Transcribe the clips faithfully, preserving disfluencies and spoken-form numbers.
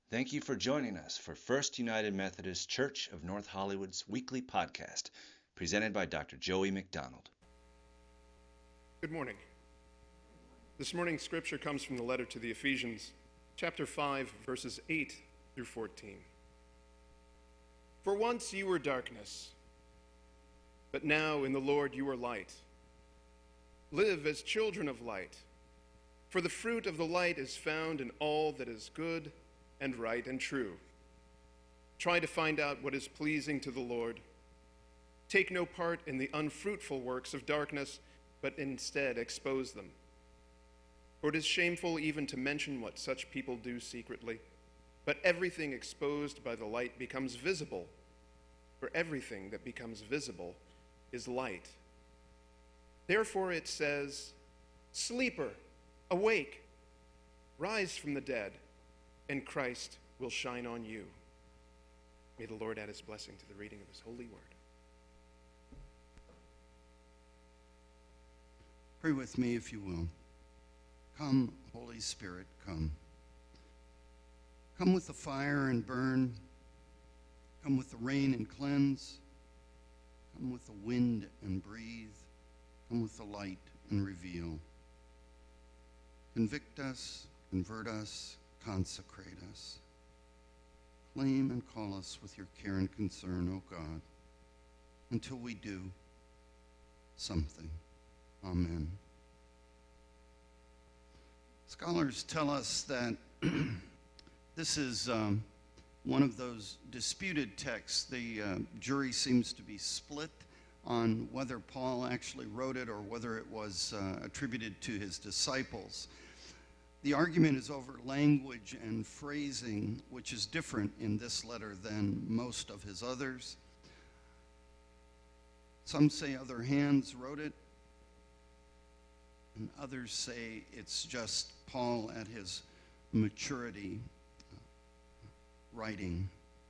Thank you for joining us for First United Methodist Church of North Hollywood's weekly podcast, presented by Doctor Joey McDonald. Good morning. This morning's scripture comes from the letter to the Ephesians, chapter five, verses eight through fourteen. For once you were darkness, but now in the Lord you are light. Live as children of light, for the fruit of the light is found in all that is good and right and true. Try to find out what is pleasing to the Lord. Take no part in the unfruitful works of darkness, but instead expose them. For it is shameful even to mention what such people do secretly. But everything exposed by the light becomes visible, for everything that becomes visible is light. Therefore it says, "Sleeper, awake, rise from the dead, and Christ will shine on you." May the Lord add his blessing to the reading of his holy word. Pray with me if you will. Come, Holy Spirit, come. Come with the fire and burn. Come with the rain and cleanse. Come with the wind and breathe. Come with the light and reveal. Convict us, convert us, consecrate us. Claim and call us with your care and concern, O God, until we do something. Amen. Scholars tell us that this is um, one of those disputed texts. The uh, jury seems to be split on whether Paul actually wrote it or whether it was uh, attributed to his disciples. The argument is over language and phrasing, which is different in this letter than most of his others. Some say other hands wrote it, and others say it's just Paul at his maturity uh, writing.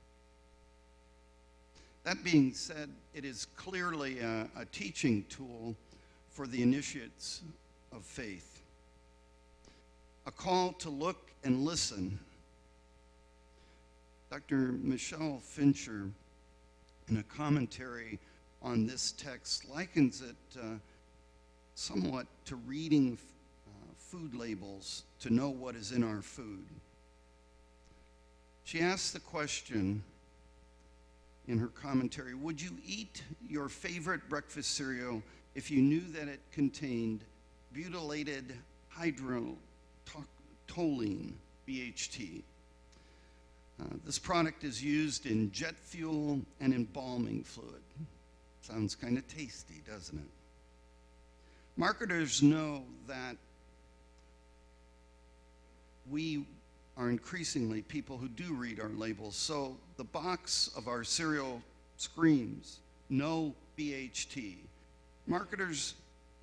That being said, it is clearly a, a teaching tool for the initiates of faith. A call to look and listen. Doctor Michelle Fincher, in a commentary on this text, likens it uh, somewhat to reading uh, food labels to know what is in our food. She asks the question in her commentary, would you eat your favorite breakfast cereal if you knew that it contained butylated hydrotoluene, B H T? Uh, this product is used in jet fuel and embalming fluid. Sounds kind of tasty, doesn't it? Marketers know that we are increasingly people who do read our labels, so the box of our cereal screams, no B H T. Marketers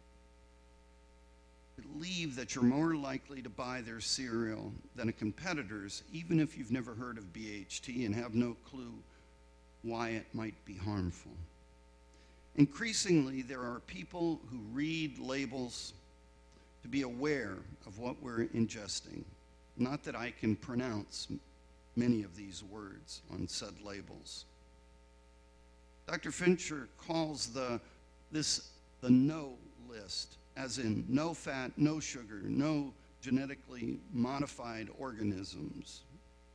believe that you're more likely to buy their cereal than a competitor's, even if you've never heard of B H T and have no clue why it might be harmful. Increasingly, there are people who read labels to be aware of what we're ingesting. Not that I can pronounce many of these words on said labels. Doctor Fincher calls the, this the no list, as in no fat, no sugar, no genetically modified organisms.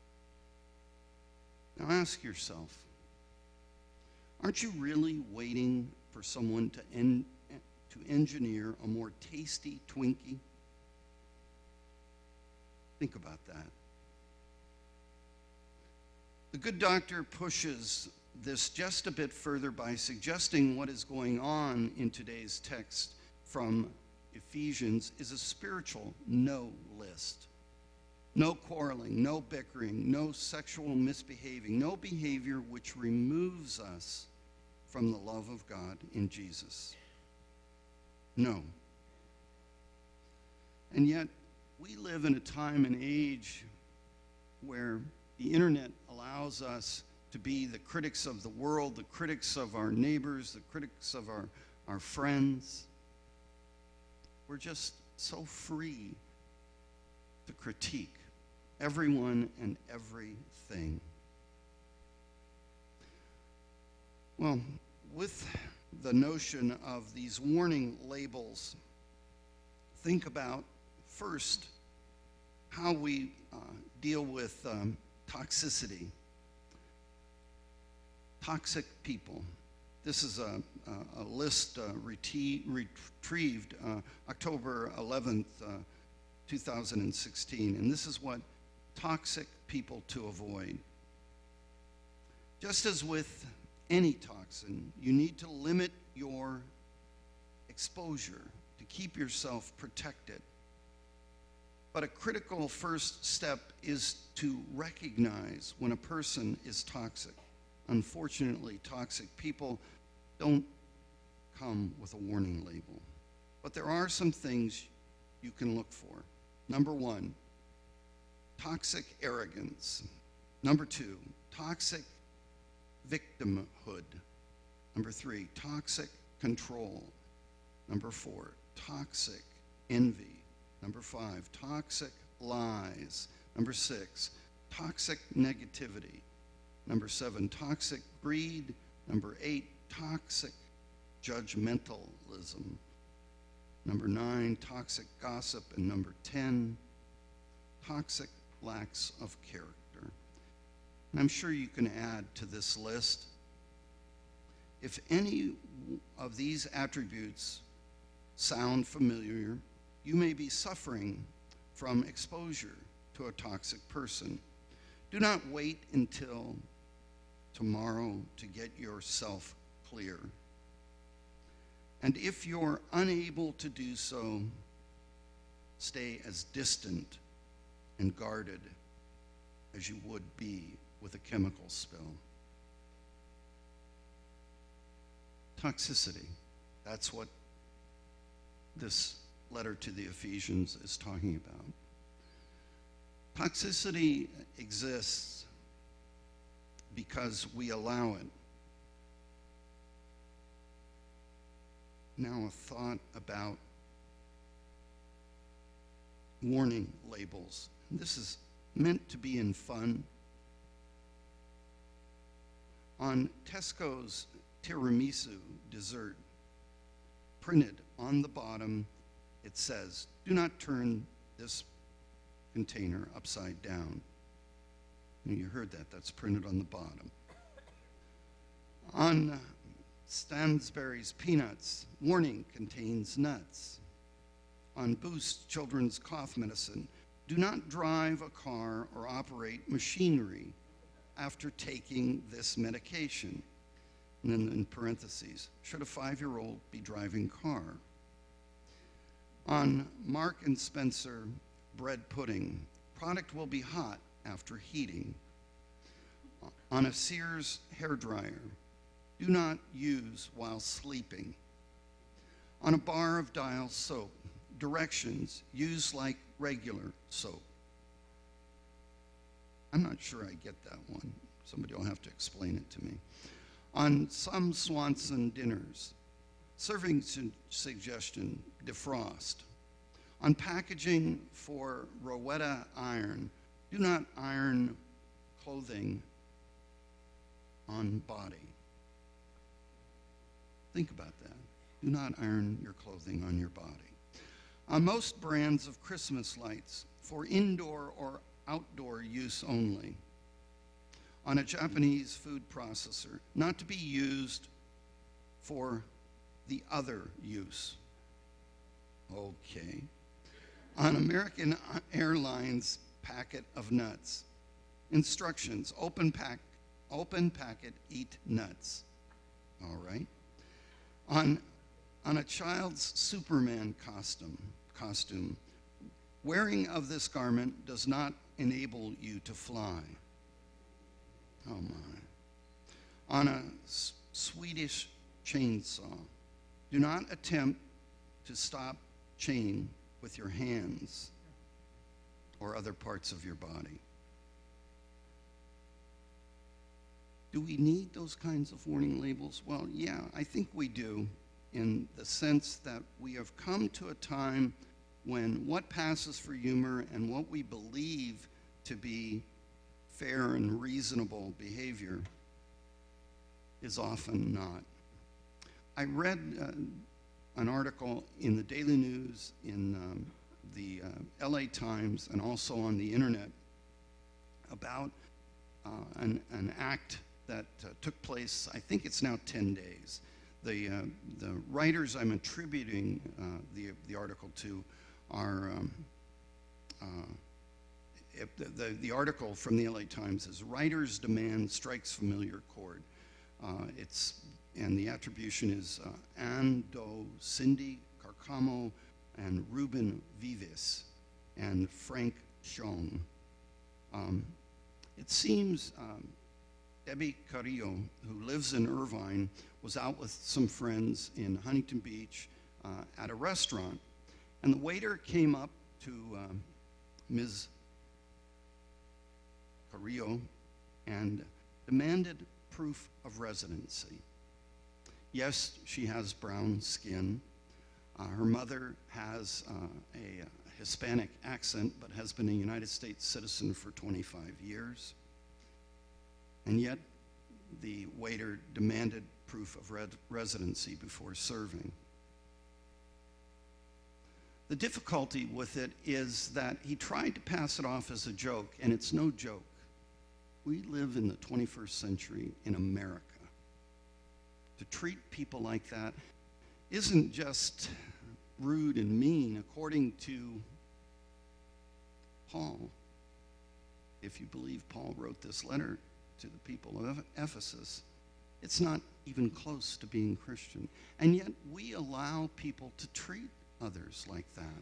Now ask yourself, aren't you really waiting for someone to, en- to engineer a more tasty Twinkie? Think about that. The good doctor pushes this just a bit further by suggesting what is going on in today's text from Ephesians is a spiritual no list. No quarreling, no bickering, no sexual misbehaving, no behavior which removes us from the love of God in Jesus. No. And yet, we live in a time and age where the internet allows us to be the critics of the world, the critics of our neighbors, the critics of our, our friends. We're just so free to critique everyone and everything. Well, with the notion of these warning labels, think about first how we uh, deal with um, toxicity. Toxic people. This is a, a, a list uh, reti- retrieved uh, October eleventh, uh, two thousand sixteen, and this is what toxic people to avoid. Just as with any toxin, you need to limit your exposure to keep yourself protected. But a critical first step is to recognize when a person is toxic. Unfortunately, toxic people don't come with a warning label. But there are some things you can look for. Number one, toxic arrogance. Number two, toxic victimhood. Number three, toxic control. Number four, toxic envy. Number five, toxic lies. Number six, toxic negativity. Number seven, toxic greed. Number eight, toxic judgmentalism. Number nine, toxic gossip. And number ten, toxic lacks of character. And I'm sure you can add to this list. If any of these attributes sound familiar, you may be suffering from exposure to a toxic person. Do not wait until tomorrow to get yourself clear. And if you're unable to do so, stay as distant and guarded as you would be with a chemical spill. Toxicity, that's what this letter to the Ephesians is talking about. Toxicity exists because we allow it. Now a thought about warning labels. This is meant to be in fun. On Tesco's tiramisu dessert, printed on the bottom, it says, "Do not turn this container upside down." And you heard that, that's printed on the bottom. On Stansberry's peanuts, warning, contains nuts. On Boost children's cough medicine, do not drive a car or operate machinery after taking this medication. And then in parentheses, should a five-year-old be driving car? On Mark and Spencer bread pudding, product will be hot after heating. On a Sears hairdryer, do not use while sleeping. On a bar of Dial soap, directions, use like regular soap. I'm not sure I get that one. Somebody will have to explain it to me. On some Swanson dinners, serving su- suggestion, defrost. On packaging for Rowetta iron, do not iron clothing on body. Think about that. Do not iron your clothing on your body. On most brands of Christmas lights, for indoor or outdoor use only. On a Japanese food processor, not to be used for the other use. Okay. On American Airlines packet of nuts, instructions, open pack, open packet, eat nuts. All right. On, on a child's Superman costume, costume, wearing of this garment does not enable you to fly. Oh my. On a S- Swedish chainsaw, do not attempt to stop chain with your hands or other parts of your body. Do we need those kinds of warning labels? Well, yeah, I think we do, in the sense that we have come to a time when what passes for humor and what we believe to be fair and reasonable behavior is often not. I read uh, an article in the Daily News, in um, the uh, L A Times, and also on the internet about uh, an, an act that uh, took place, I think it's now ten days. The, uh, the writers I'm attributing uh, the, the article to are, um, uh, if the, the, the article from the L A Times is "Writers Demand Strikes Familiar Chord." Uh, it's, and the attribution is uh, Ann Doe, Cindy Carcamo, and Ruben Vives, and Frank Schoen. Um, it seems um, Debbie Carrillo, who lives in Irvine, was out with some friends in Huntington Beach uh, at a restaurant. And the waiter came up to um, Miz Carrillo and demanded proof of residency. Yes, she has brown skin. Uh, her mother has uh, a, a Hispanic accent, but has been a United States citizen for twenty-five years. And yet, the waiter demanded proof of red residency before serving. The difficulty with it is that he tried to pass it off as a joke, and it's no joke. We live in the twenty-first century in America. To treat people like that isn't just rude and mean, according to Paul. If you believe Paul wrote this letter to the people of Ephesus, it's not even close to being Christian. And yet we allow people to treat others like that.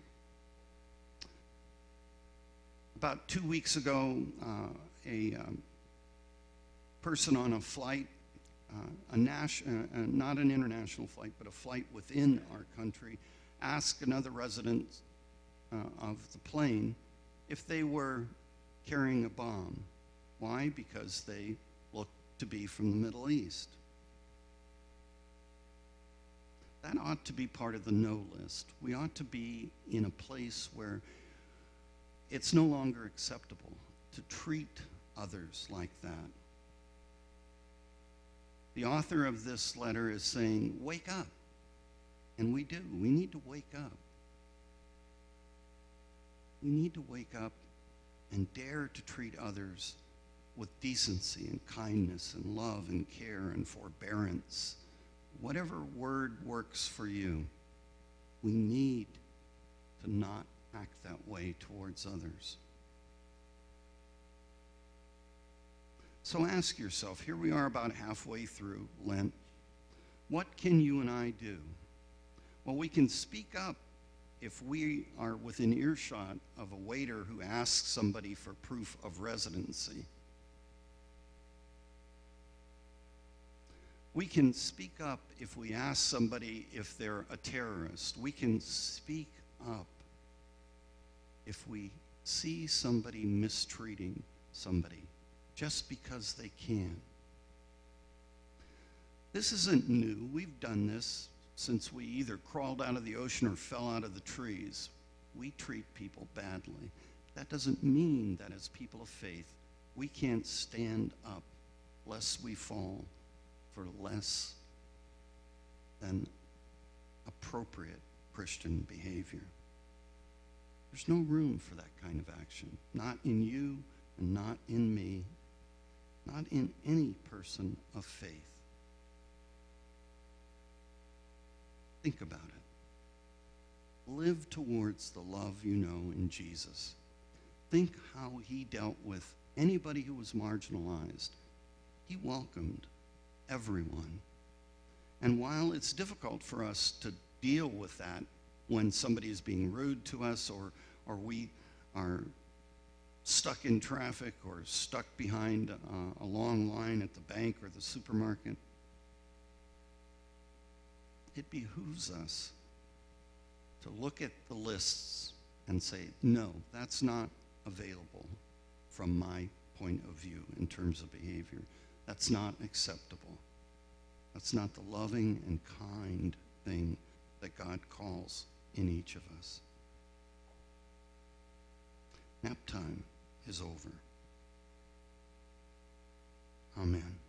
About two weeks ago, uh, a um, person on a flight, uh, a nas- uh, uh, not an international flight, but a flight within our country, asked another resident uh, of the plane if they were carrying a bomb. Why? Because they looked to be from the Middle East. That ought to be part of the no list. We ought to be in a place where it's no longer acceptable to treat others like that. The author of this letter is saying, wake up. And we do. We need to wake up. We need to wake up and dare to treat others with decency and kindness and love and care and forbearance. Whatever word works for you, we need to not act that way towards others. So ask yourself, here we are about halfway through Lent, what can you and I do? Well, we can speak up if we are within earshot of a waiter who asks somebody for proof of residency. We can speak up if we ask somebody if they're a terrorist. We can speak up if we see somebody mistreating somebody just because they can. This isn't new. We've done this since we either crawled out of the ocean or fell out of the trees. We treat people badly. That doesn't mean that as people of faith, we can't stand up lest we fall for less than appropriate Christian behavior. There's no room for that kind of action, not in you and not in me, not in any person of faith. Think about it. Live towards the love you know in Jesus. Think how he dealt with anybody who was marginalized. He welcomed everyone. And while it's difficult for us to deal with that when somebody is being rude to us, or, or we are stuck in traffic or stuck behind uh, a long line at the bank or the supermarket, it behooves us to look at the lists and say, no, that's not available from my point of view in terms of behavior. That's not acceptable. That's not the loving and kind thing that God calls in each of us. Nap time. is over. Amen.